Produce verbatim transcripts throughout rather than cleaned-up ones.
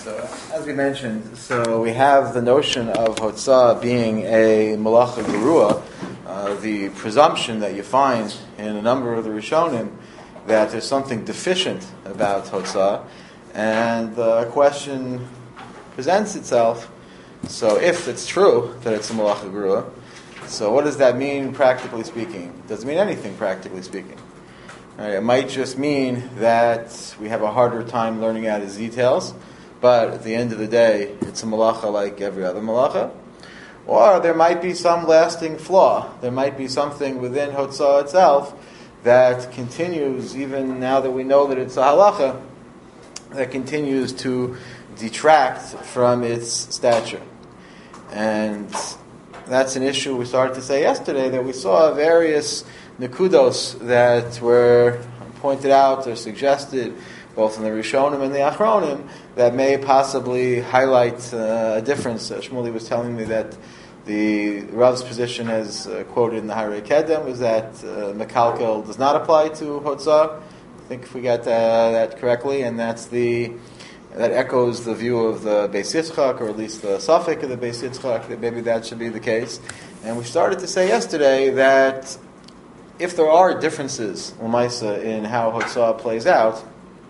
So, as we mentioned, so we have the notion of Hotzah being a Malacha Gerua, uh, the presumption that you find in a number of the Rishonim that there's something deficient about Hotzah, and the question presents itself, so if it's true that it's a Malacha Gerua, so what does that mean practically speaking? It doesn't mean anything practically speaking. Right, it might just mean that we have a harder time learning out its details, but at the end of the day, it's a malacha like every other malacha. Or there might be some lasting flaw. There might be something within Hotzah itself that continues, even now that we know that it's a halacha, that continues to detract from its stature. And that's an issue we started to say yesterday, that we saw various nekudos that were pointed out or suggested both in the Rishonim and the Achronim that may possibly highlight uh, a difference. Uh, Shmuley was telling me that the Rav's position, as uh, quoted in the Harei Kedem, is that uh, Mekalkel does not apply to Hotzah. I think if we got uh, that correctly, and that's the that echoes the view of the Beis Yitzchak, or at least the Safek of the Beis Yitzchak, that maybe that should be the case. And we started to say yesterday that if there are differences, L'maisa, in how Hotzah plays out,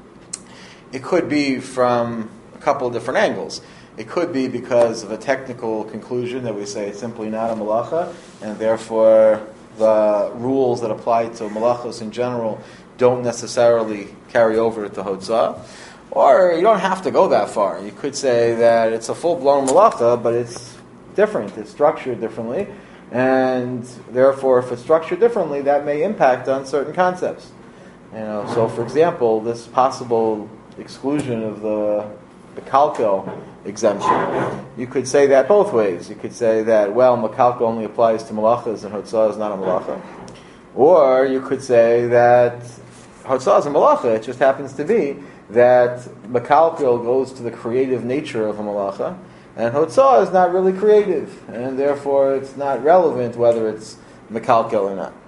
it could be from a couple of different angles. It could be because of a technical conclusion that we say it's simply not a malacha, and therefore the rules that apply to malachos in general don't necessarily carry over to Hotzah. Or you don't have to go that far. You could say that it's a full-blown malacha, but it's different. It's structured differently. And therefore, if it's structured differently, that may impact on certain concepts. You know, so for example, this possible exclusion of the Mekalkel exemption, you could say that both ways. You could say that, well, Mekalkel only applies to malachas and Hotzah is not a malacha. Or you could say that Hotzah is a malacha, it just happens to be that Mekalkel goes to the creative nature of a malacha, and Hotzah is not really creative, and therefore it's not relevant whether it's Mekalkel or not.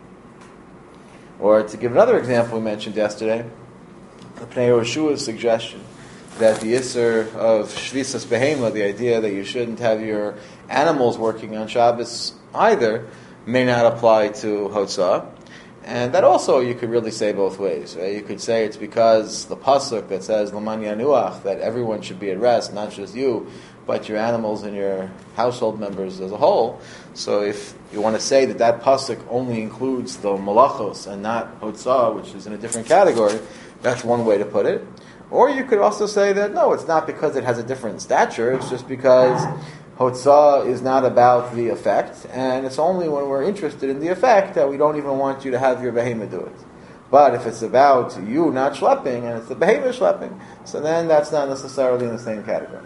Or to give another example we mentioned yesterday, the Pnei Yehoshua's suggestion that the Isser of Shvisas Behema, the idea that you shouldn't have your animals working on Shabbos either, may not apply to Hotzah. And that also you could really say both ways. Right? You could say it's because the pasuk that says L'man Yanuach, that everyone should be at rest, not just you, but your animals and your household members as a whole. So if you want to say that that pasuk only includes the malachos and not Hotzah, which is in a different category, that's one way to put it. Or you could also say that no, it's not because it has a different stature, it's just because Hotzah is not about the effect, and it's only when we're interested in the effect that we don't even want you to have your behemoth do it. But if it's about you not schlepping, and it's the behemoth schlepping, so then that's not necessarily in the same category.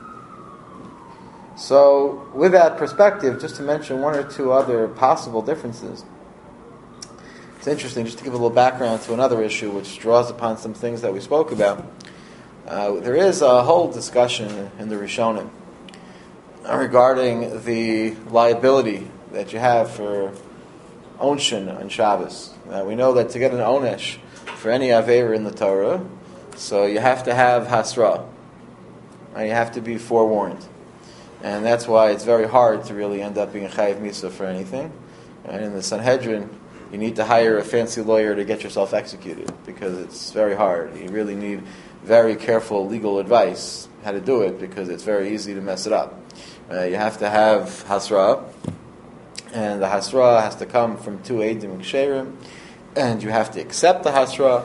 So, with that perspective, just to mention one or two other possible differences, it's interesting just to give a little background to another issue which draws upon some things that we spoke about. Uh, there is a whole discussion in the Rishonim regarding the liability that you have for onshin on Shabbos. Uh, we know that to get an onesh for any aveira in the Torah, so you have to have hasra. Right? You have to be forewarned. And that's why it's very hard to really end up being a chayiv misa for anything. And in the Sanhedrin, you need to hire a fancy lawyer to get yourself executed, because it's very hard. You really need very careful legal advice how to do it, because it's very easy to mess it up. Uh, you have to have hasra, and the hasra has to come from two eidim ksherim, and you have to accept the hasra,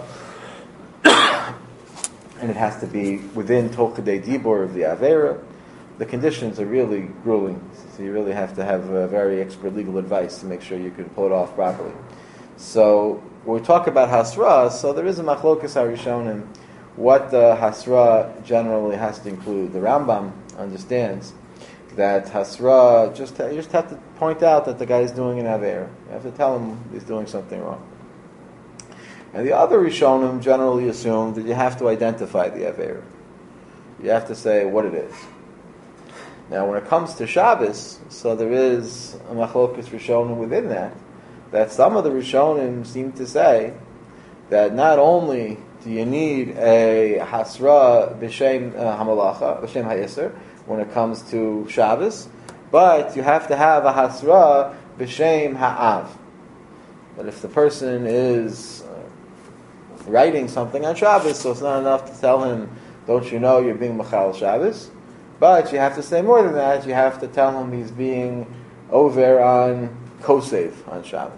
and it has to be within tol kadei dibur of the avera. The conditions are really grueling, so you really have to have uh, very expert legal advice to make sure you can pull it off properly. So when we talk about hasra, so there is a machlokas harishonim what the hasra generally has to include. The Rambam understands that hasra, just you just have to point out that the guy is doing an aver. You have to tell him he's doing something wrong. And the other Rishonim generally assume that you have to identify the aver. You have to say what it is. Now, when it comes to Shabbos, so there is a machlokas Rishonim within that, that some of the Rishonim seem to say that not only do you need a hasra b'shem uh, hamalacha, b'shem ha'yisr, when it comes to Shabbos, but you have to have a hasra b'shem ha'av. But if the person is uh, writing something on Shabbos, so it's not enough to tell him, don't you know you're being Machal Shabbos? But you have to say more than that. You have to tell him he's being over on Kosev on Shabbos.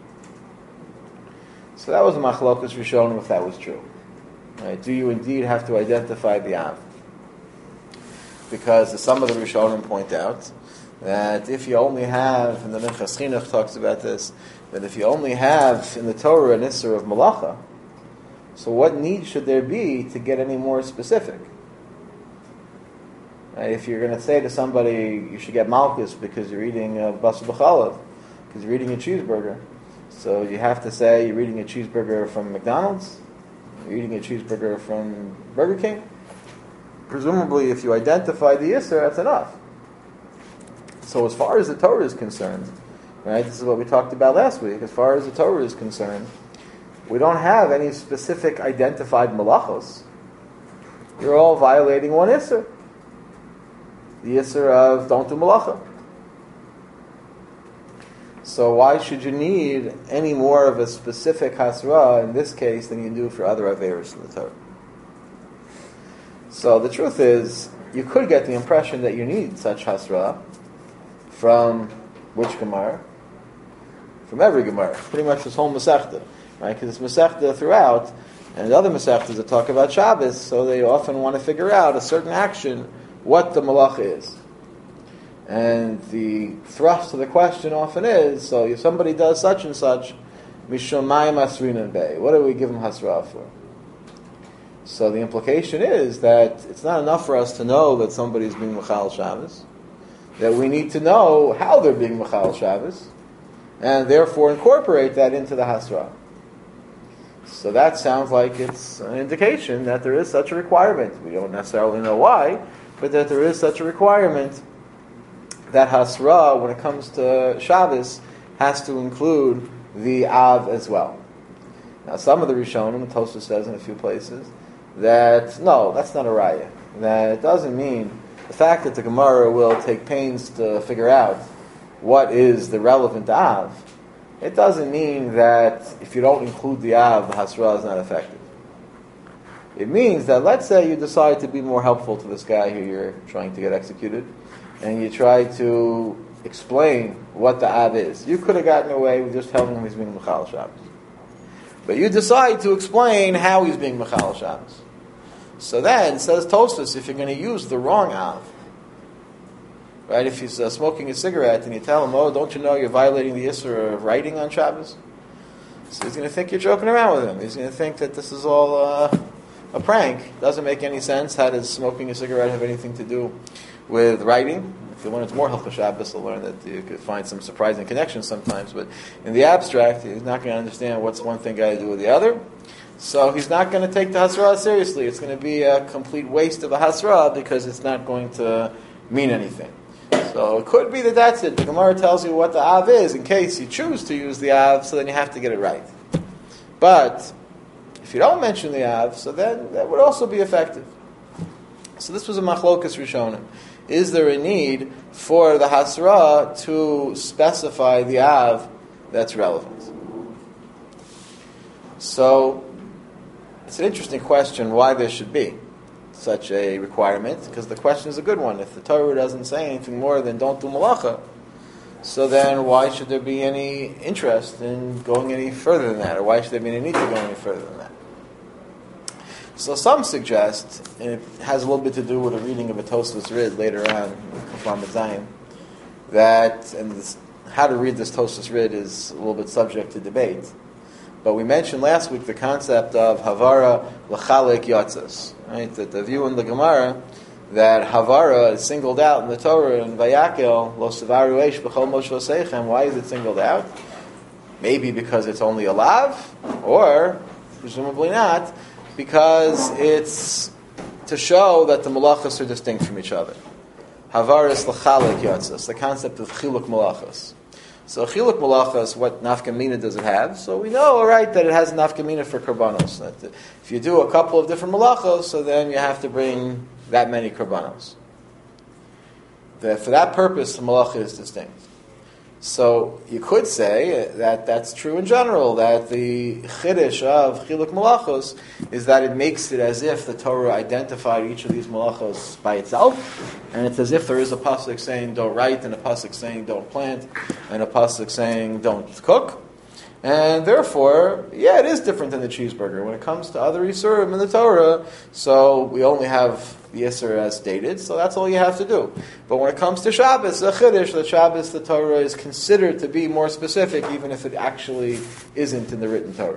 So that was a machlokas rishonim if that was true. Right? Do you indeed have to identify the Av? Because some of the rishonim point out that if you only have, and the Minchas Chinuch talks about this, that if you only have in the Torah an Isser of Malacha, so what need should there be to get any more specific? Right? If you're going to say to somebody, you should get Malchus because you're eating a Basar B'chalav, because you're eating a cheeseburger, so you have to say you're eating a cheeseburger from McDonald's, you're eating a cheeseburger from Burger King. Presumably, if you identify the Isser, that's enough. So as far as the Torah is concerned, right, this is what we talked about last week, as far as the Torah is concerned, we don't have any specific identified malachos. You're all violating one Isser. The Isser of don't do malacha. So why should you need any more of a specific hasra in this case than you do for other averos in the Torah? So the truth is, you could get the impression that you need such hasra from which Gemara? From every Gemara. Pretty much this whole Masechta. Right? Because it's Masechta throughout, and the other Masechtas that talk about Shabbos, so they often want to figure out a certain action, what the malacha is. And the thrust of the question often is, so if somebody does such and such, Mishomayim Asrinan Bey, what do we give him hasra for? So the implication is that it's not enough for us to know that somebody is being Machal Shabbos, that we need to know how they're being Machal Shabbos, and therefore incorporate that into the hasra. So that sounds like it's an indication that there is such a requirement. We don't necessarily know why, but that there is such a requirement that hasra, when it comes to Shabbos, has to include the Av as well. Now, some of the Rishonim, the Tosfos says in a few places, that no, that's not a raya. That it doesn't mean the fact that the Gemara will take pains to figure out what is the relevant Av. It doesn't mean that if you don't include the Av, the hasra is not effective. It means that let's say you decide to be more helpful to this guy who you're trying to get executed, and you try to explain what the Av is. You could have gotten away with just telling him he's being Machal Shabbos. But you decide to explain how he's being Machal Shabbos. So then, says Tosfos, if you're going to use the wrong Av, right, if he's uh, smoking a cigarette and you tell him, oh, don't you know you're violating the Isser of writing on Shabbos? So he's going to think you're joking around with him. He's going to think that this is all uh, a prank. Doesn't make any sense. How does smoking a cigarette have anything to do with writing? If you learn it's more Hilchos Shabbos, you'll learn that you could find some surprising connections sometimes. But in the abstract, he's not going to understand what's one thing got to do with the other. So he's not going to take the hasra seriously. It's going to be a complete waste of a hasra because it's not going to mean anything. So it could be that that's it. The Gemara tells you what the Av is in case you choose to use the Av, so then you have to get it right. But if you don't mention the Av, so then that would also be effective. So this was a machlokas rishonim. Is there a need for the hasra to specify the Av that's relevant? So it's an interesting question why there should be such a requirement, because the question is a good one. If the Torah doesn't say anything more than don't do malacha, so then why should there be any interest in going any further than that, or why should there be any need to go any further than that? So some suggest, and it has a little bit to do with a reading of a Tosfos Rid later on in Kufam Zion, that, and this, how to read this Tosfos Rid is a little bit subject to debate. But we mentioned last week the concept of Havara L'chalek Yatzas, right? That the view in the Gemara that Havara is singled out in the Torah in Vayakel Lo Sevaru Eish B'chol Moshe Seichem. Why is it singled out? Maybe because it's only a lav, or presumably not, because it's to show that the malachas are distinct from each other. Havara is L'chalek Yatzas, the concept of Chiluk Malachas. So chiluk malachas, what nafkamina does it have? So we know, all right, that it has nafkamina for karbanos. That if you do a couple of different malachos, so then you have to bring that many karbanos. That for that purpose, the malacha is distinct. So you could say that that's true in general, that the chiddush of chiluk malachos is that it makes it as if the Torah identified each of these malachos by itself, and it's as if there is a pasuk saying don't write, and a pasuk saying don't plant, and a pasuk saying don't cook. And therefore, yeah, it is different than the cheeseburger. When it comes to other Yisurim in the Torah, so we only have the Yisur as stated, so that's all you have to do. But when it comes to Shabbos, the Chiddush, the Shabbos, the Torah is considered to be more specific, even if it actually isn't in the written Torah.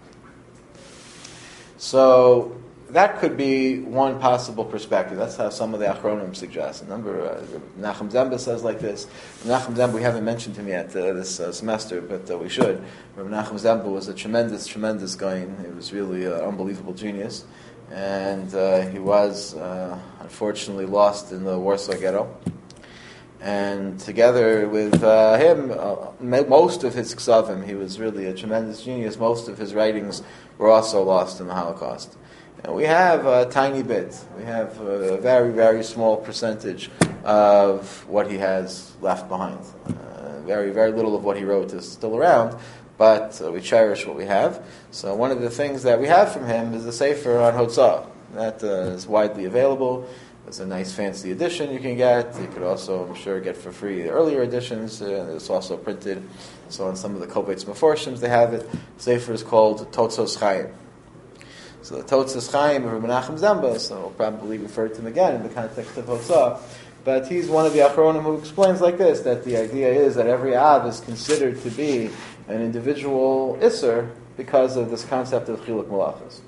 So that could be one possible perspective. That's how some of the Achronim suggest. A number, uh, Nachum Zemba says like this. Nachum Zemba, we haven't mentioned him yet uh, this uh, semester, but uh, we should. Rabbi Nachum Zemba was a tremendous, tremendous guy. He was really an unbelievable genius. And uh, he was, uh, unfortunately, lost in the Warsaw Ghetto. And together with uh, him, uh, most of his ksavim, he was really a tremendous genius. Most of his writings were also lost in the Holocaust. And we have a tiny bit. We have a very, very small percentage of what he has left behind. Uh, very, very little of what he wrote is still around, but uh, we cherish what we have. So one of the things that we have from him is the Sefer on Hotzah. That uh, is widely available. It's a nice fancy edition you can get. You could also, I'm sure, get for free the earlier editions. Uh, it's also printed. So on some of the Kovetz Meforshims they have it. The Sefer is called Totzos Chaim. So the Totzos Chaim of Rabbi Nachum Zemba, so we'll probably refer to him again in the context of Hotzah. But he's one of the Achronim who explains like this, that the idea is that every Av is considered to be an individual Isser because of this concept of Chiluk Malachos.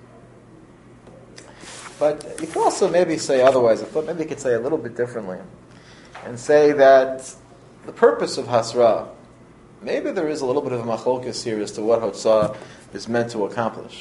But you can also maybe say otherwise. I thought maybe you could say a little bit differently and say that the purpose of Hasra, maybe there is a little bit of a machlokes here as to what Hotzah is meant to accomplish.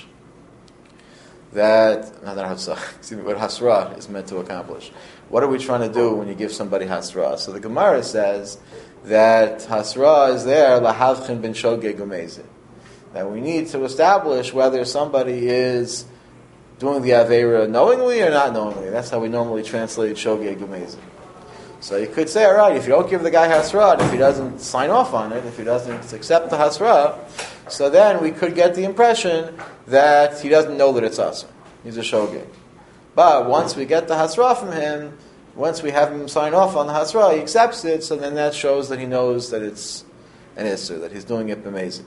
That, not that Hasra, excuse me, what Hasra is meant to accomplish. What are we trying to do when you give somebody Hasra? So the Gemara says that Hasra is there, lahavchin ben shogeg umezid. That we need to establish whether somebody is doing the Aveira knowingly or not knowingly. That's how we normally translate shogeg umezid. So you could say, all right, if you don't give the guy Hasra, and if he doesn't sign off on it, if he doesn't accept the Hasra, so then we could get the impression that he doesn't know that it's Asr. He's a shogeg. But once we get the Hasra from him, once we have him sign off on the Hasra, he accepts it, so then that shows that he knows that it's an Isser, that he's doing it b'mezid.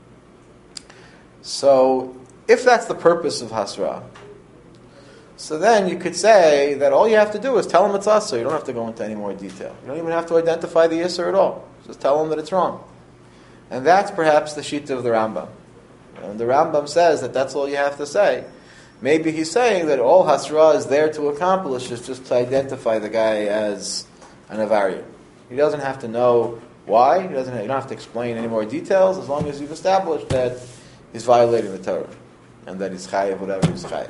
So, if that's the purpose of Hasra, so then you could say that all you have to do is tell him it's Asr. You don't have to go into any more detail. You don't even have to identify the Isser at all. Just tell him that it's wrong. And that's perhaps the Shita of the Rambam. And the Rambam says that that's all you have to say. Maybe he's saying that all Hasra is there to accomplish is just to identify the guy as an Avariya. He doesn't have to know why. He doesn't. You don't have to explain any more details as long as you've established that he's violating the Torah and that he's chayiv whatever he's chayiv.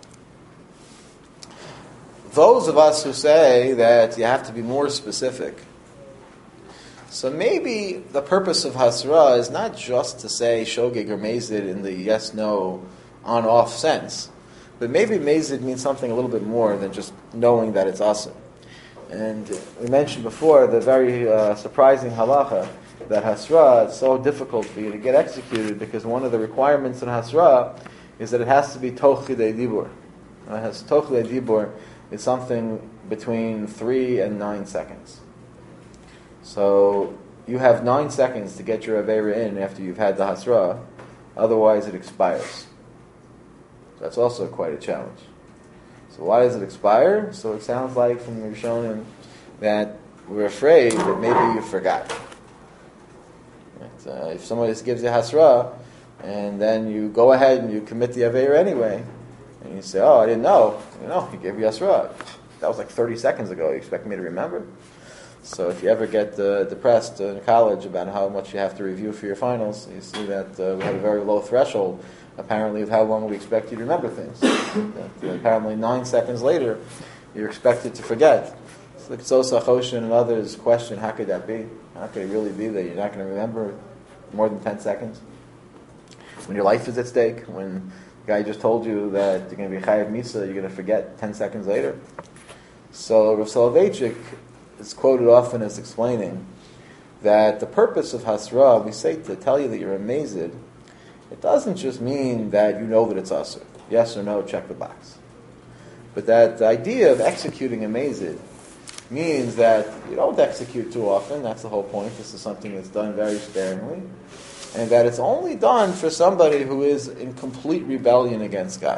Those of us who say that you have to be more specific, so maybe the purpose of Hasra is not just to say shogeg or mezid in the yes-no, on-off sense, but maybe mezid means something a little bit more than just knowing that it's asr. And we mentioned before the very uh, surprising halacha that Hasra is so difficult for you to get executed because one of the requirements in Hasra is that it has to be toch chidei dibur. It has toch chidei dibur. It's something between three and nine seconds. So you have nine seconds to get your Aveira in after you've had the Hasra, otherwise it expires. That's also quite a challenge. So why does it expire? So it sounds like from the Rishonim that we're afraid that maybe you forgot. Right? Uh, if somebody just gives you Hasra, and then you go ahead and you commit the Aveira anyway, and you say, oh, I didn't know. You know, he gave you Hasra. That was like thirty seconds ago. You expect me to remember? So if you ever get uh, depressed in college about how much you have to review for your finals, you see that uh, we have a very low threshold, apparently, of how long we expect you to remember things. that, uh, apparently nine seconds later, you're expected to forget. the Ktsos HaChoshen and others question, how could that be? How could it really be that you're not going to remember more than ten seconds? When your life is at stake, when the guy just told you that you're going to be Chayav Misa, you're going to forget ten seconds later. So Rav Soloveitchik is quoted often as explaining that the purpose of Hasra, we say to tell you that you're amazed, it doesn't just mean that you know that it's Asr. Yes or no, check the box. But that the idea of executing amazed means that you don't execute too often. That's the whole point. This is something that's done very sparingly. And that it's only done for somebody who is in complete rebellion against God.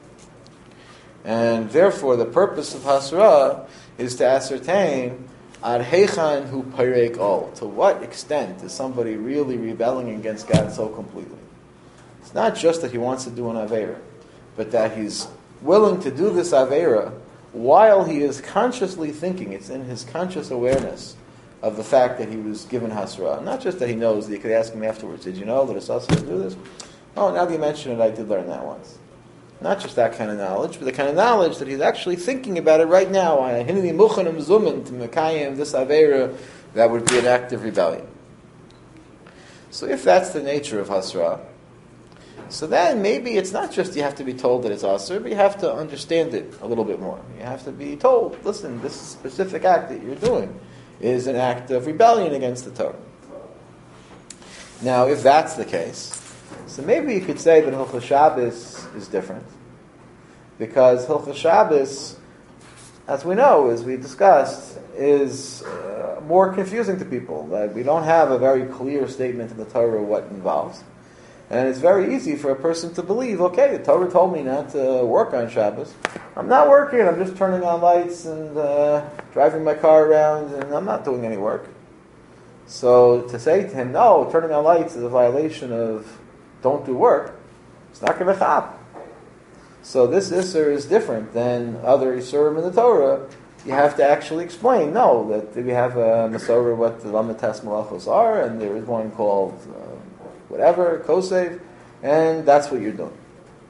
And therefore, the purpose of Hasra is to ascertain ad heichan hu pareik ol. To what extent is somebody really rebelling against God so completely? It's not just that he wants to do an Aveira, but that he's willing to do this Aveira while he is consciously thinking. It's in his conscious awareness of the fact that he was given Hasra. Not just that he knows, that you could ask him afterwards, did you know that it's also to do this? Oh, now that you mention it, I did learn that once. Not just that kind of knowledge, but the kind of knowledge that he's actually thinking about it right now. Hineni muchanim zumin to mekayim this Aveira, that would be an act of rebellion. So if that's the nature of Hasra, so then maybe it's not just you have to be told that it's Asr, but you have to understand it a little bit more. You have to be told, listen, this specific act that you're doing is an act of rebellion against the Torah. Now, if that's the case, so maybe you could say that Hilchos Shabbos is different. Because Hilchos Shabbos, as we know, as we discussed, is uh, more confusing to people. Like, we don't have a very clear statement in the Torah of what it involves. And it's very easy for a person to believe, okay, the Torah told me not to work on Shabbos. I'm not working, I'm just turning on lights and uh, driving my car around, and I'm not doing any work. So to say to him, no, turning on lights is a violation of don't do work, it's not going to chap. So this Isser is different than other Isurim in the Torah. You have to actually explain, no, that we have a Masorah, what the Lamites Malachos are, and there is one called uh, whatever, Kosev, and that's what you're doing.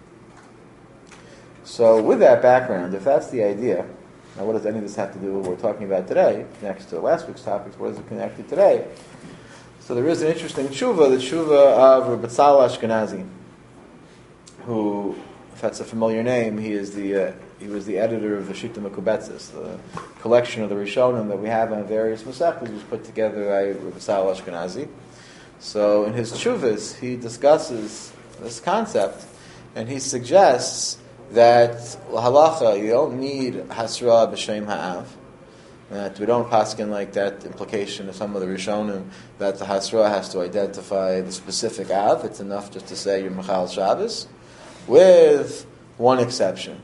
So with that background, if that's the idea, now what does any of this have to do with what we're talking about today, next to last week's topics, what is it connected today? So there is an interesting tshuva, the tshuva of Rabbi Tzal Ashkenazi, who, if that's a familiar name, he is the uh, he was the editor of the Shita Mekubetzes, the collection of the Rishonim that we have on various Masechtas, was put together by Rabbi Tzal Ashkenazi. So in his tshuvas, he discusses this concept, and he suggests that halacha, you don't need hasra b'shem ha'av, that we don't paskin like that implication of some of the Rishonim, that the hasra has to identify the specific av. It's enough just to say you're Mechal Shabbos, with one exception.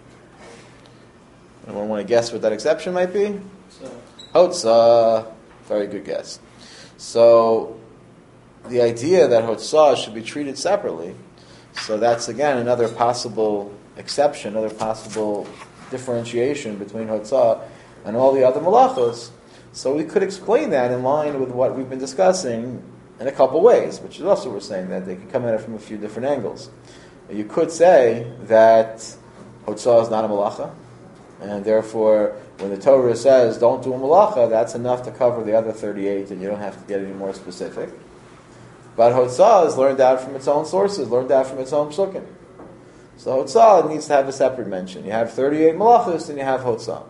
Anyone want to guess what that exception might be? Hotzah. Very good guess. So the idea that Hotzah should be treated separately, so that's again another possible exception, another possible differentiation between Hotzah and all the other malachos. So we could explain that in line with what we've been discussing in a couple ways, which is also we're saying that they can come at it from a few different angles. You could say that Hotzah is not a malacha, and therefore when the Torah says don't do a malacha, that's enough to cover the other thirty-eight and you don't have to get any more specific. But Hotzah is learned out from its own sources, learned out from its own psukim. So Hotzah needs to have a separate mention. You have thirty-eight malachos and you have Hotzah.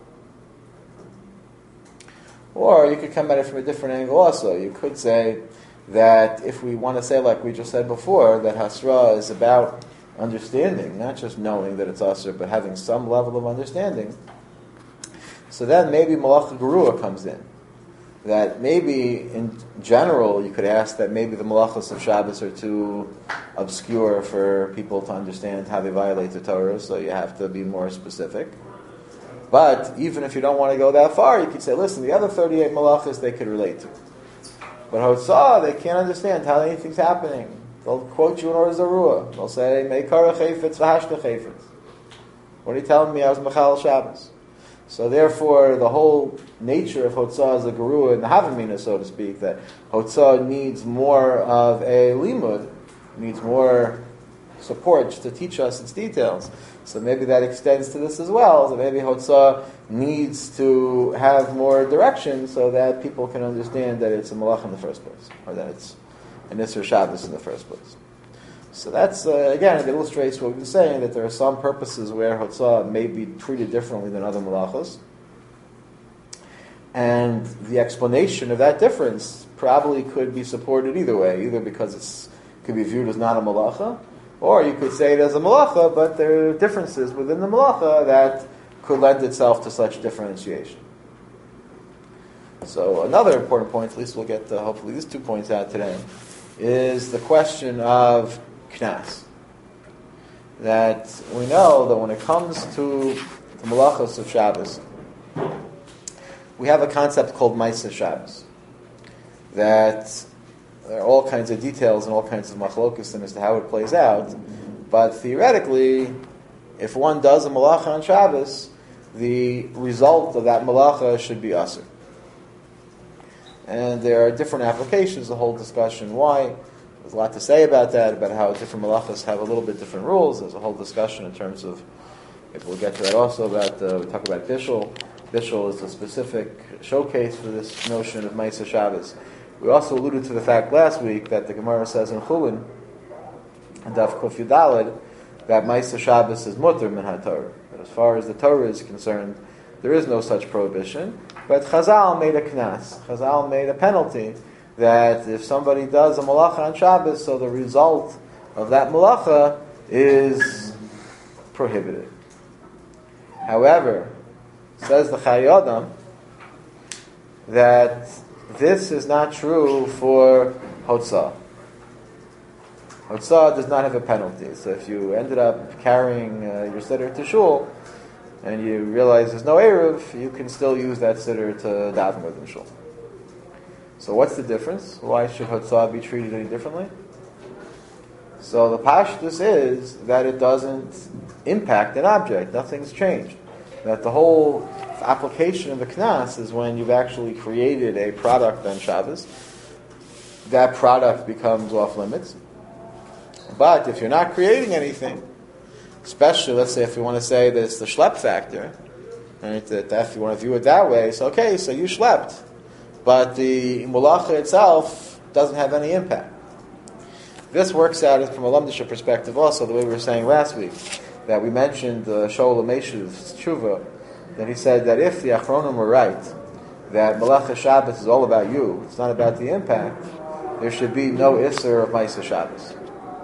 Or you could come at it from a different angle also. You could say that if we want to say, like we just said before, that Hasra is about understanding, not just knowing that it's Asr, but having some level of understanding, so then maybe Malacha Gerua comes in. That maybe in general you could ask that maybe the malachos of Shabbos are too obscure for people to understand how they violate the Torah, so you have to be more specific. But even if you don't want to go that far, you could say, listen, the other thirty-eight malachos they could relate to. But Hotzah, they can't understand how anything's happening. They'll quote you in Or Zarua. They'll say, Meikara Chayfetz v'hashta Chayfetz. What are you telling me? I was Mechal Shabbos. So therefore, the whole nature of Hotzah is a Gerua in the Havamina, so to speak, that Hotzah needs more of a limud, needs more support to teach us its details. So maybe that extends to this as well. So maybe Hotzah needs to have more direction so that people can understand that it's a malach in the first place, or that it's an Isser Shabbos in the first place. So that's, uh, again, it illustrates what we've been saying, that there are some purposes where Hotzah may be treated differently than other malachos. And the explanation of that difference probably could be supported either way, either because it could be viewed as not a malacha, or you could say it as a malacha, but there are differences within the malacha that could lend itself to such differentiation. So another important point, at least we'll get uh, hopefully these two points out today, is the question of knas. That we know that when it comes to the malachos of Shabbos, we have a concept called Maisa Shabbos. That there are all kinds of details and all kinds of machlokus as to how it plays out. But theoretically, if one does a malacha on Shabbos, the result of that malacha should be asur. And there are different applications, the whole discussion why. There's a lot to say about that, about how different malachas have a little bit different rules. There's a whole discussion in terms of, maybe we'll get to that also, about, uh, we talk about Bishul. Bishul is a specific showcase for this notion of Maisa Shabbos. We also alluded to the fact last week that the Gemara says in Chulin, and Daf Kuf Yudaled, that Maisa Shabbos is mutter min haTorah. But as far as the Torah is concerned, there is no such prohibition. But Chazal made a knas. Chazal made a penalty that if somebody does a malacha on Shabbos, so the result of that malacha is prohibited. However, says the Chayei Adam that this is not true for Hotzah. Hotzah does not have a penalty. So if you ended up carrying uh, your siddur to shul and you realize there's no Eruv, you can still use that siddur to daven within shul. So what's the difference? Why should Hotzah be treated any differently? So the pashtus is that it doesn't impact an object. Nothing's changed. That the whole application of the knas is when you've actually created a product on Shabbos. That product becomes off limits. But if you're not creating anything, especially, let's say if you want to say that it's the schlep factor, right, that, that if you want to view it that way, it's okay, so you schlepped. But the mulacha itself doesn't have any impact. This works out from a lamdisha perspective also, the way we were saying last week, that we mentioned the uh, Shaul HaMeshuv's tshuva, that he said that if the Achronim were right, that Malacha Shabbos is all about you, it's not about the impact, there should be no Isser of Maisa Shabbos.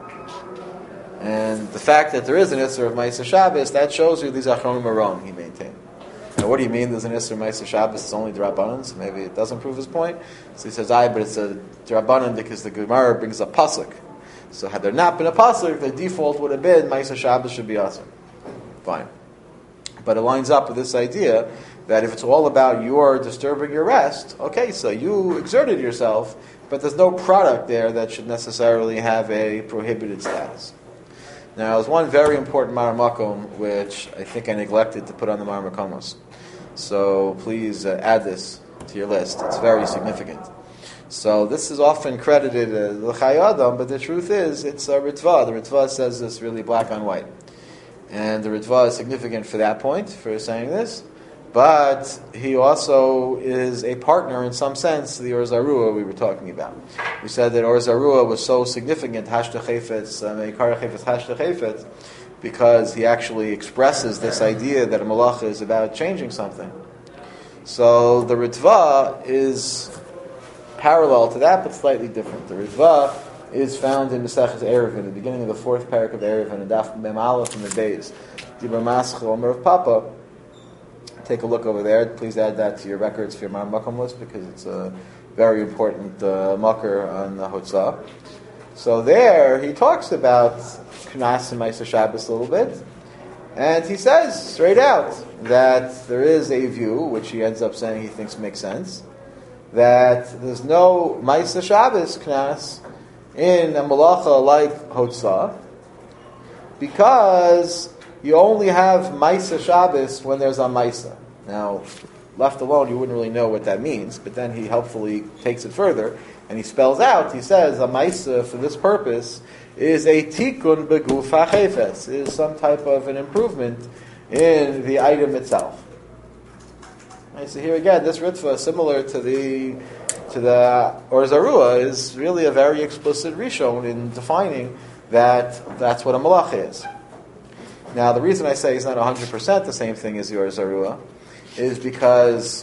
And the fact that there is an Isser of Maisa Shabbos, that shows you these Achronim are wrong, he maintained. Now what do you mean there's an Isser of Maisa Shabbos, it's only D'Rabbanan, so maybe it doesn't prove his point? So he says, aye, but it's a D'Rabbanan because the Gemara brings a pasuk. So had there not been a pasuk, the default would have been Maisa Shabbos should be Asur. Fine. But it lines up with this idea that if it's all about your disturbing your rest, okay, so you exerted yourself, but there's no product there that should necessarily have a prohibited status. Now, there's one very important Mar Makom, which I think I neglected to put on the Mar Makomos. So please uh, add this to your list. It's very significant. So this is often credited as the Chayei Adam, but the truth is, it's a Ritva. The Ritva says this really black on white. And the Ritva is significant for that point, for saying this. But he also is a partner, in some sense, to the Or Zarua we were talking about. We said that Or Zarua was so significant, Hashta Chayfetz, Meikara Chayfetz, Hashta Chayfetz, because he actually expresses this idea that a malacha is about changing something. So the Ritva is parallel to that, but slightly different. The Ritva is found in Maseches Eruvin, the beginning of the fourth parak of Eruvin, and Daf Mem Aleph in the days. Dibur Maschel Omer of Papa. Take a look over there. Please add that to your records for your Mar Makom list, because it's a very important uh, makar on the Hotzah. So there, he talks about Knas and Maisa Shabbos a little bit, and he says straight out that there is a view, which he ends up saying he thinks makes sense, that there's no Maisa Shabbos Knas in a malacha like Hotzah, because you only have Maisa Shabbos when there's a Maisa. Now, left alone, you wouldn't really know what that means, but then he helpfully takes it further, and he spells out, he says, a Maisa for this purpose is a tikkun beguf hachefetz, is some type of an improvement in the item itself. Right, so here again, this ritva, similar to the to the Or Zarua, is really a very explicit rishon in defining that that's what a malacha is. Now, the reason I say it's not one hundred percent the same thing as the Or Zarua is because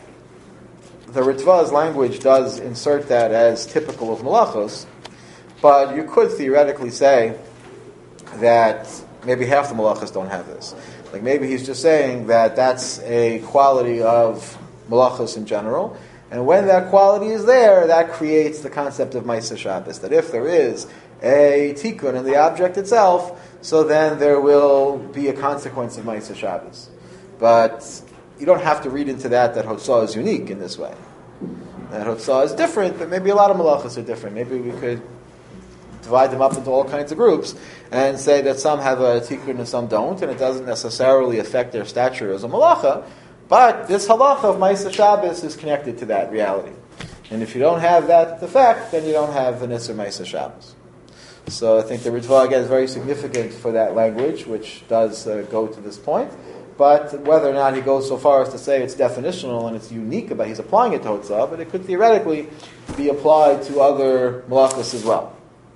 the Ritva's language does insert that as typical of malachos, but you could theoretically say that maybe half the malachos don't have this. Like maybe he's just saying that that's a quality of malachos in general, and when that quality is there, that creates the concept of Maisa Shabbos, that if there is a tikkun in the object itself, so then there will be a consequence of Maisa Shabbos. But you don't have to read into that that Hotzah is unique in this way. That Hotzah is different, but maybe a lot of malachos are different. Maybe we could divide them up into all kinds of groups and say that some have a tikkun and some don't, and it doesn't necessarily affect their stature as a malacha, but this halacha of Maisa Shabbos is connected to that reality. And if you don't have that effect, then you don't have the Nisr Maisa Shabbos. So I think the Ritva, again, is very significant for that language, which does uh, go to this point. But whether or not he goes so far as to say it's definitional and it's unique about, he's applying it to Hotzah, but it could theoretically be applied to other malachos as well.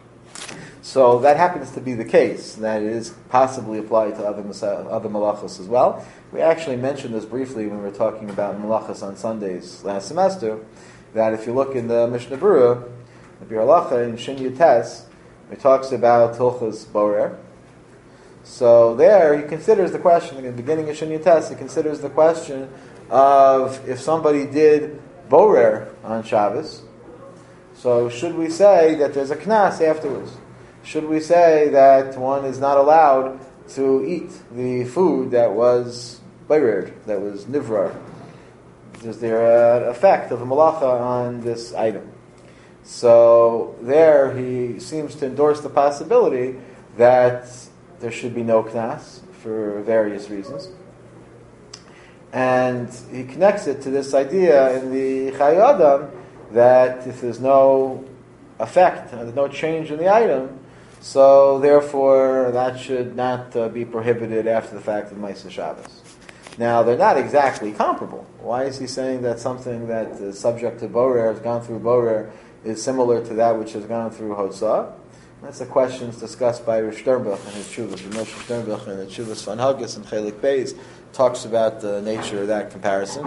So that happens to be the case, that it is possibly applied to other other malachos as well. We actually mentioned this briefly when we were talking about malachos on Sundays last semester, that if you look in the Mishnah Berurah, the Bir Halacha in Shin Yutes, it talks about Hilchos Borer. So there he considers the question, in the beginning of Shin Yutes, he considers the question of if somebody did Borer on Shabbos, so should we say that there's a knas afterwards? Should we say that one is not allowed to eat the food that was bayred, that was nivrar? Is there an effect of a malacha on this item? So there he seems to endorse the possibility that there should be no knas for various reasons. And he connects it to this idea in the Chayei Adam that if there's no effect, there's no change in the item, so therefore that should not uh, be prohibited after the fact of Maisa Shabbos. Now, they're not exactly comparable. Why is he saying that something that is subject to Borer, has gone through Borer, is similar to that which has gone through Hotzah? That's a question discussed by Rish Sternbuch in his Tshuvas. Moshe Sternbuch in the Tshuvas Van Haggis and Chelik Beis talks about the nature of that comparison.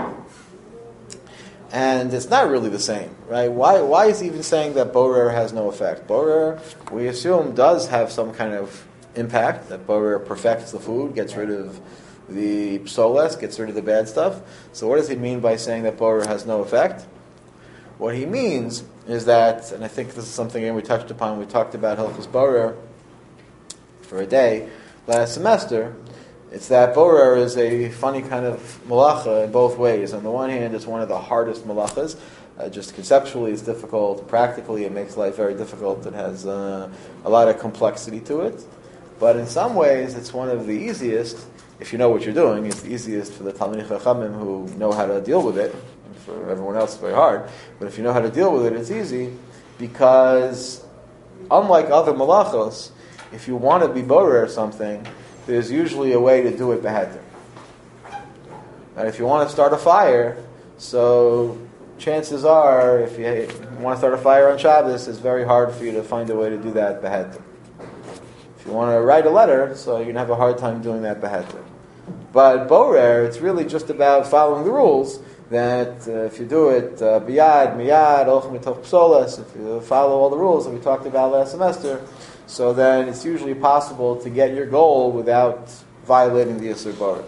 And it's not really the same, right? Why Why is he even saying that Borer has no effect? Borer, we assume, does have some kind of impact, that Borer perfects the food, gets rid of the psoles, gets rid of the bad stuff. So what does he mean by saying that Borer has no effect? What he means is that, and I think this is something again we touched upon, we talked about Hilchos Borer for a day last semester. It's that Borer is a funny kind of malacha in both ways. On the one hand, it's one of the hardest malachas. Uh, just conceptually, it's difficult. Practically, it makes life very difficult. It has uh, a lot of complexity to it. But in some ways, it's one of the easiest. If you know what you're doing, it's the easiest for the Talmidei Chachamim who know how to deal with it. And for everyone else, it's very hard. But if you know how to deal with it, it's easy, because unlike other malachos, if you want to be borer or something, there's usually a way to do it beheter. And if you want to start a fire, so chances are, if you want to start a fire on Shabbos, it's very hard for you to find a way to do that beheter. If you want to write a letter, so you're going to have a hard time doing that beheter. But borer, it's really just about following the rules, that uh, if you do it biyad, miyad, olchem mitoch psolas, if you follow all the rules that we talked about last semester, so then it's usually possible to get your goal without violating the Yisur Borer.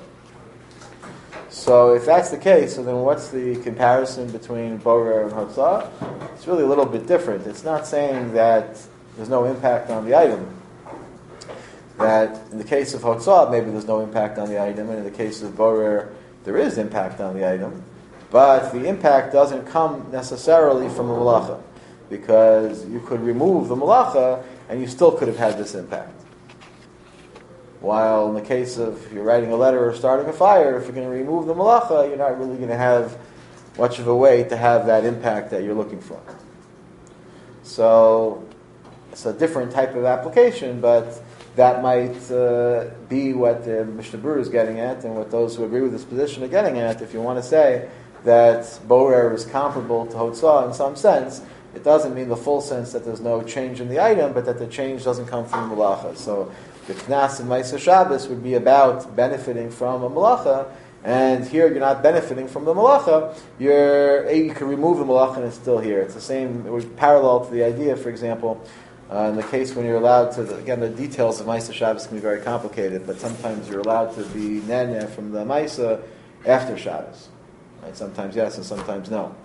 So if that's the case, so then what's the comparison between Borer and Hotzah? It's really a little bit different. It's not saying that there's no impact on the item. That in the case of Hotzah, maybe there's no impact on the item, and in the case of Borer, there is impact on the item. But the impact doesn't come necessarily from the malacha, because you could remove the malacha and you still could have had this impact. While in the case of if you're writing a letter or starting a fire, if you're going to remove the malacha, you're not really going to have much of a way to have that impact that you're looking for. So it's a different type of application, but that might uh, be what the Mishnah Berurah is getting at, and what those who agree with this position are getting at. If you want to say that borer is comparable to hotzah in some sense, it doesn't mean the full sense that there's no change in the item, but that the change doesn't come from the malacha. So the knas in Ma'aser Shabbos would be about benefiting from a malacha, and here you're not benefiting from the malacha. You're you can remove the malacha and it's still here. It's the same. It would parallel to the idea, for example, uh, in the case when you're allowed to. Again, the details of Ma'aser Shabbos can be very complicated, but sometimes you're allowed to be nene from the Ma'aser after Shabbos. Right? Sometimes yes, and sometimes no.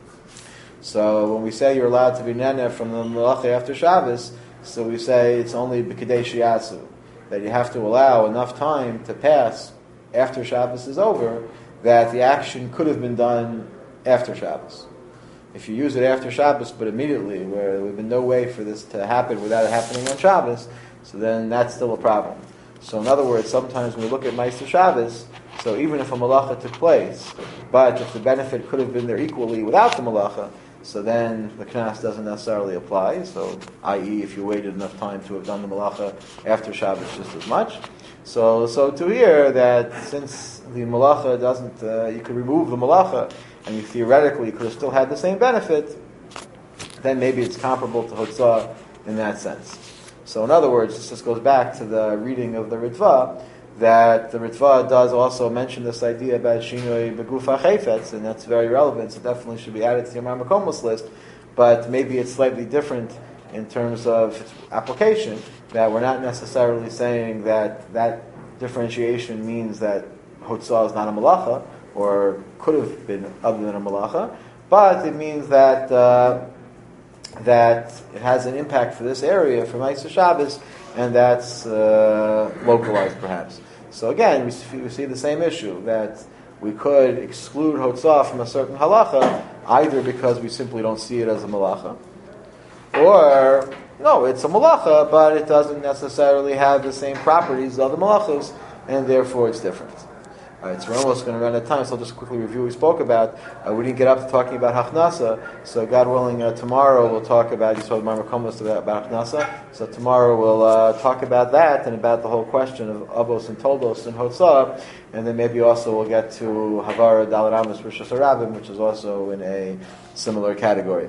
So when we say you're allowed to be nene from the malacha after Shabbos, so we say it's only b'kedei shi'atzu, that you have to allow enough time to pass after Shabbos is over, that the action could have been done after Shabbos. If you use it after Shabbos, but immediately, where there would have been no way for this to happen without it happening on Shabbos, so then that's still a problem. So in other words, sometimes when we look at Ma'aser Shabbos, so even if a malacha took place, but if the benefit could have been there equally without the malacha, so then the knas doesn't necessarily apply. So, that is, if you waited enough time to have done the malacha after Shabbos just as much. So, so to hear that since the malacha doesn't, uh, you could remove the malacha, and you theoretically could have still had the same benefit, then maybe it's comparable to hotzah in that sense. So, in other words, this just goes back to the reading of the Ritva, that the Ritva does also mention this idea about shinoi begufa chayfetz, and that's very relevant, so definitely should be added to your Marmakomos list, but maybe it's slightly different in terms of its application, that we're not necessarily saying that that differentiation means that hotzah is not a malacha, or could have been other than a malacha, but it means that uh, that it has an impact for this area, for Ma'aser Shabbos, and that's uh, localized perhaps. So again, we see, we see the same issue, that we could exclude hotzah from a certain halacha, either because we simply don't see it as a malacha, or, no, it's a malacha, but it doesn't necessarily have the same properties of the malachos, and therefore it's different. All right, so we're almost going to run out of time, so I'll just quickly review what we spoke about. Uh, we didn't get up to talking about Hachnasa, so God willing, uh, tomorrow we'll talk about, you saw the Marmakomos about, about Hachnasa, so tomorrow we'll uh, talk about that and about the whole question of Avos and Toldos and Hotzah, and then maybe also we'll get to Havara Dalaramas Rishos Harabim, which is also in a similar category.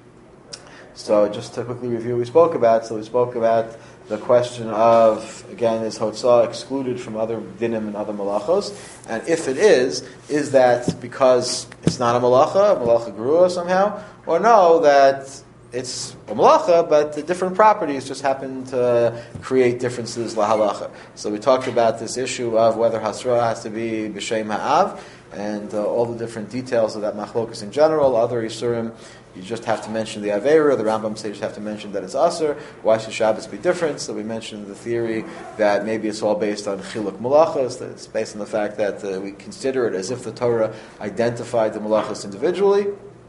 So just to quickly review what we spoke about, so we spoke about the question of, again, is hotzah excluded from other dinim and other malachos? And if it is, is that because it's not a malacha, a malacha gerua somehow? Or no, that it's a malacha, but the different properties just happen to create differences la halacha. So we talked about this issue of whether hasra has to be b'shem ha'av, and uh, all the different details of that machlokus in general, other isurim. You just have to mention the Aveira. The Rambam says you just have to mention that it's Aser. Why should Shabbos be different? So we mentioned the theory that maybe it's all based on Chiluk Malachas, that it's based on the fact that uh, we consider it as if the Torah identified the Malachas individually.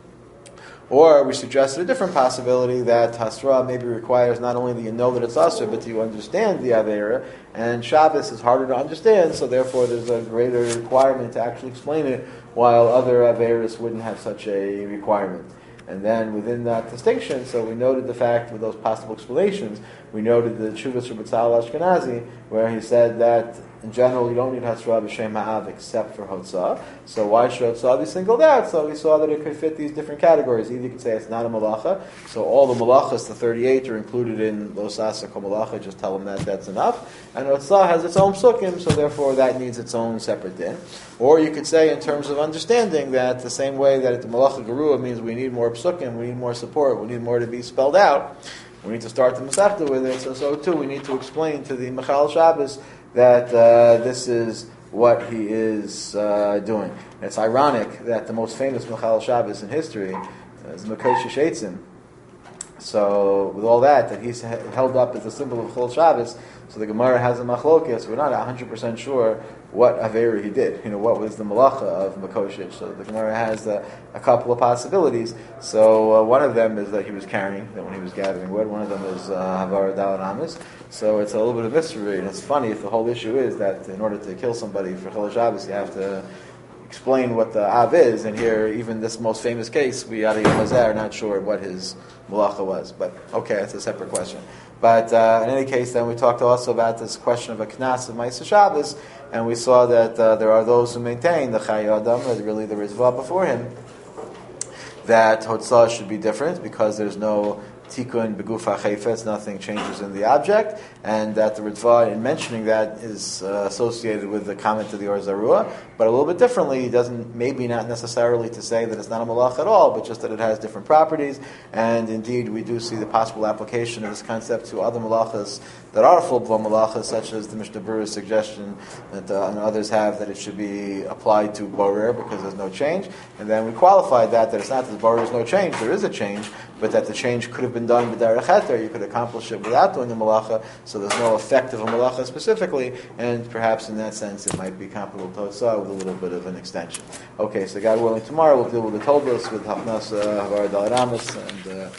Or we suggested a different possibility that Hasra maybe requires not only that you know that it's Aser, but that you understand the Aveira. And Shabbos is harder to understand, so therefore there's a greater requirement to actually explain it, while other Aveiras wouldn't have such a requirement. And then within that distinction, so we noted the fact with those possible explanations, we noted the Tshuvas Rebbe Tzal Ashkenazi, where he said that in general you don't need Hasra b'Shem Ha'av except for Hotzah. So why should Hotzah be singled out? So we saw that it could fit these different categories. Either you could say it's not a malacha, so all the malachas, the thirty-eight, are included in Los Asa Kol Malacha, just tell them that that's enough. And Hotzah has its own psukim, so therefore that needs its own separate din. Or you could say in terms of understanding that the same way that the Malacha Gerua means we need more psukim, we need more support, we need more to be spelled out, we need to start the Masechta with it, so so too we need to explain to the Mechal Shabbos that uh, this is what he is uh, doing. And it's ironic that the most famous Mechal Shabbos in history is Mekoshe Sheitzim. So with all that, that he's held up as a symbol of Chol Shabbos, so the Gemara has a machlokes. We're not one hundred percent sure what Aveira he did. You know, what was the malacha of Mekoshe. So the Gemara has a, a couple of possibilities. So uh, one of them is that he was carrying, that when he was gathering wood. One of them is uh, Havara Dalad Amis. So it's a little bit of mystery. And it's funny if the whole issue is that in order to kill somebody for Chol Shabbos, you have to explain what the Av is, and here, even this most famous case, we out of Yom Hazeh are not sure what his Malacha was. But okay, that's a separate question. But uh, in any case, then we talked also about this question of a Knas of Ma'aseh Shabbos, and we saw that uh, there are those who maintain the Chayei Adam, that really the Ritva before him, that Hotzah should be different because there's no Tikkun Beguf HaChayfetz, nothing changes in the object, and that the Ritva, in mentioning that, is uh, associated with the comment of the Or Zarua, but a little bit differently. He doesn't, maybe not necessarily to say that it's not a malach at all, but just that it has different properties, and indeed we do see the possible application of this concept to other malachas that are full-blown malachas, such as the Mishnah Berurah's suggestion that uh, and others have, that it should be applied to Borer because there's no change, and then we qualified that, that it's not that Borer is no change, there is a change, but that the change could have been done b'derech heter, you could accomplish it without doing a malacha, so there's no effect of a malacha specifically, and perhaps in that sense it might be comparable to Hotzah with a little bit of an extension. Okay, so God willing, tomorrow we'll deal with the Toldos, with Hafnas, uh, Havar Dal Ramas, and... Uh,